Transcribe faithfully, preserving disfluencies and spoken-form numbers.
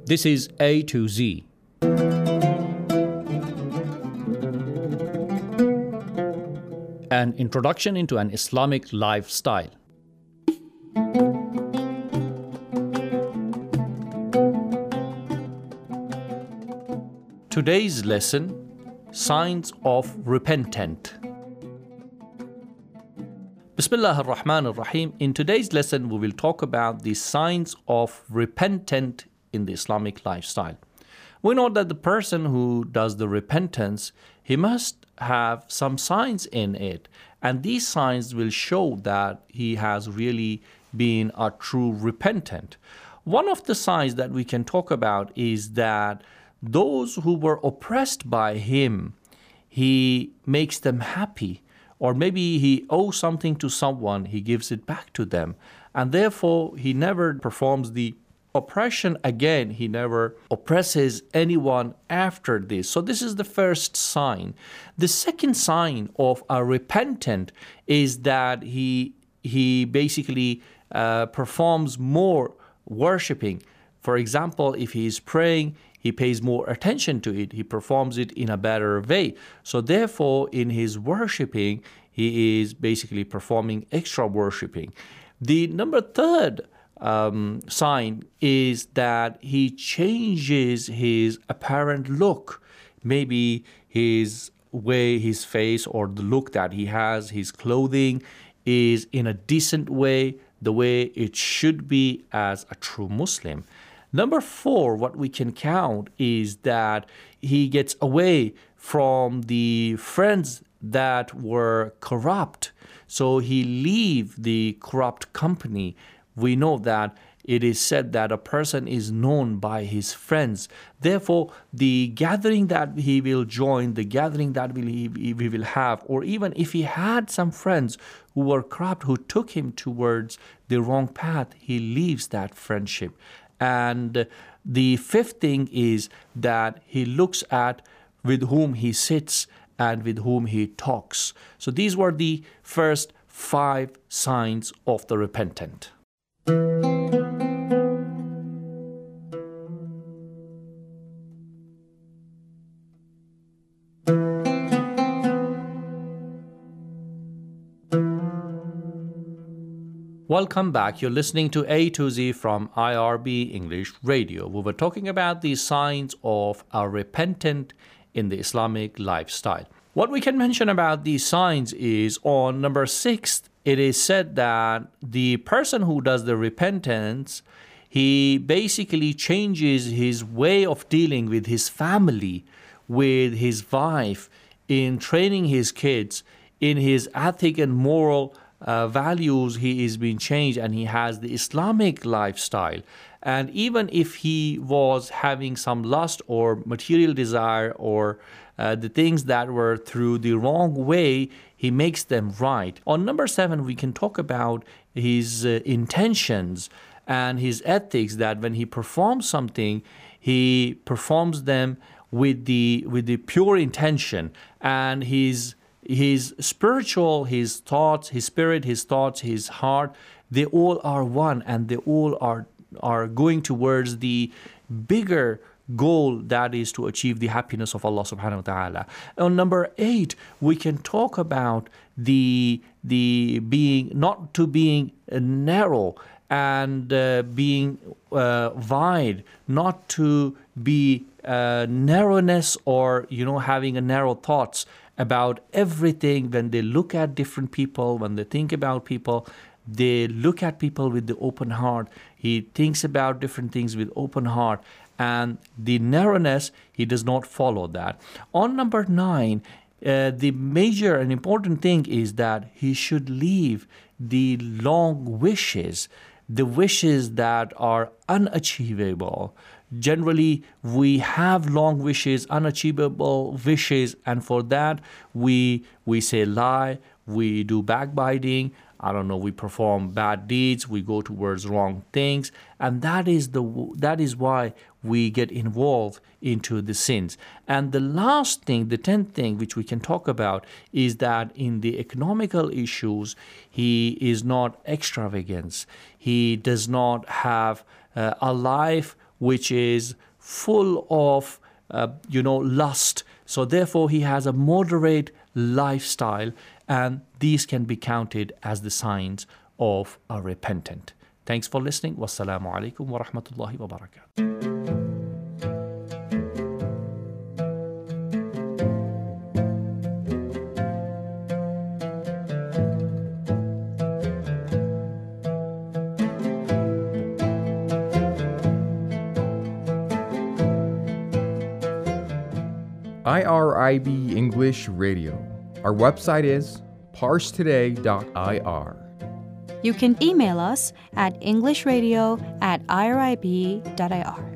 This is A to Z. An introduction into an Islamic lifestyle. Today's lesson, Signs of Repentant. Bismillah ar-Rahman ar-Rahim. In today's lesson, we will talk about the signs of repentant in the Islamic lifestyle. We know that the person who does the repentance, he must have some signs in it. And these signs will show that he has really been a true repentant. One of the signs that we can talk about is that those who were oppressed by him, he makes them happy. Or maybe he owes something to someone, he gives it back to them. And therefore, he never performs the oppression again. He never oppresses anyone after this. So this is the first sign. The second sign of a repentant is that he, he basically uh, performs more worshiping. For example, if he is praying, he pays more attention to it. He performs it in a better way. So therefore, in his worshiping, he is basically performing extra worshiping. The number third um, sign is that he changes his apparent look. Maybe his way, his face, or the look that he has, his clothing is in a decent way, the way it should be as a true Muslim. Number four, what we can count is that he gets away from the friends that were corrupt. So he leaves the corrupt company. We know that it is said that a person is known by his friends. Therefore, the gathering that he will join, the gathering that he will have, or even if he had some friends who were corrupt, who took him towards the wrong path, he leaves that friendship. And the fifth thing is that he looks at with whom he sits and with whom he talks. So these were the first five signs of the repentant. Welcome back. You're listening to A to Z from I R B English Radio. We were talking about the signs of a repentant in the Islamic lifestyle. What we can mention about these signs is on number six, it is said that the person who does the repentance, he basically changes his way of dealing with his family, with his wife, in training his kids, in his ethic and moral Uh, values. He is being changed and he has the Islamic lifestyle. And even if he was having some lust or material desire or uh, the things that were through the wrong way, he makes them right. On number seven, we can talk about his uh, intentions and his ethics, that when he performs something, he performs them with the with the pure intention, and his His spiritual, his thoughts, his spirit, his thoughts, his heart, they all are one, and they all are, are going towards the bigger goal, that is to achieve the happiness of Allah subhanahu wa ta'ala. On number eight, we can talk about the, the being, not to being narrow and uh, being uh, wide, not to be uh, narrowness or, you know, having a narrow thoughts about everything. When they look at different people, when they think about people, they look at people with the open heart. He thinks about different things with open heart. And the narrowness, he does not follow that. On number nine, uh, the major and important thing is that he should leave the long wishes, the wishes that are unachievable. Generally, we have long wishes, unachievable wishes, and for that, we we say lie, we do backbiting, I don't know, we perform bad deeds, we go towards wrong things, and that is the that is why we get involved into the sins. And the last thing, the tenth thing, which we can talk about, is that in the economical issues, he is not extravagant. He does not have uh, a life which is full of, uh, you know, lust. So therefore, he has a moderate lifestyle, and these can be counted as the signs of a repentant. Thanks for listening. Wassalamu alaikum wa rahmatullahi wa barakatuh. I R I B English Radio. Our website is parse today dot I R. You can email us at englishradio at irib dot I R.